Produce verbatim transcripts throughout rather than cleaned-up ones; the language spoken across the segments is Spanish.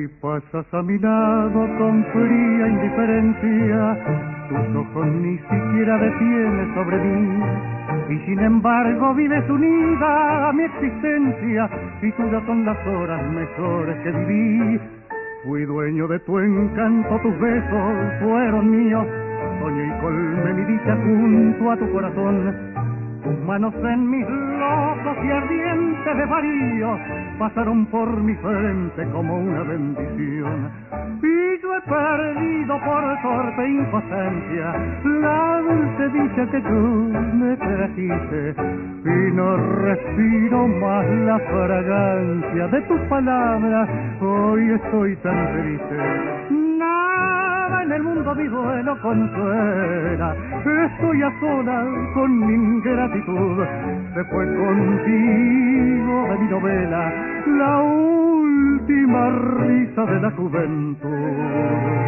pasas a mi lado con fría indiferencia, tus ojos ni siquiera detienes sobre mí, y sin embargo vives unida a mi existencia, y tuyas son las horas mejores que viví. Fui dueño de tu encanto, tus besos fueron míos, soñé y colmé mi dicha junto a tu corazón. Tus manos en mis locos y ardientes desvaríos pasaron por mi frente como una bendición. Y yo he perdido por torpe impotencia la dulce dicha que tú me trajiste, y no respiro más la fragancia de tus palabras, hoy estoy tan triste. Nada en el mundo mi duelo consuela, estoy a solas con mi ingratitud. Se fue contigo de mi novela la última risa de la juventud.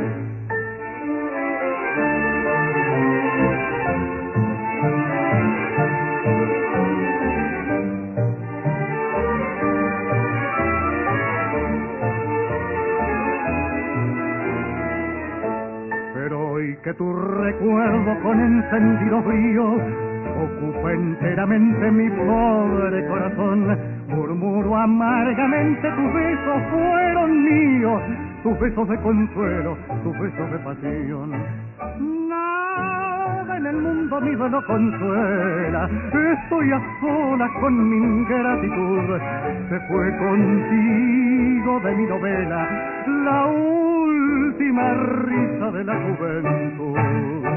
Que tu recuerdo con encendido brío ocupa enteramente mi pobre corazón. Murmuro amargamente, tus besos fueron míos, tus besos de consuelo, tus besos de pasión. Nada en el mundo mi duelo consuela, estoy a solas con mi ingratitud. Se fue contigo de mi novela la última risa de la juventud.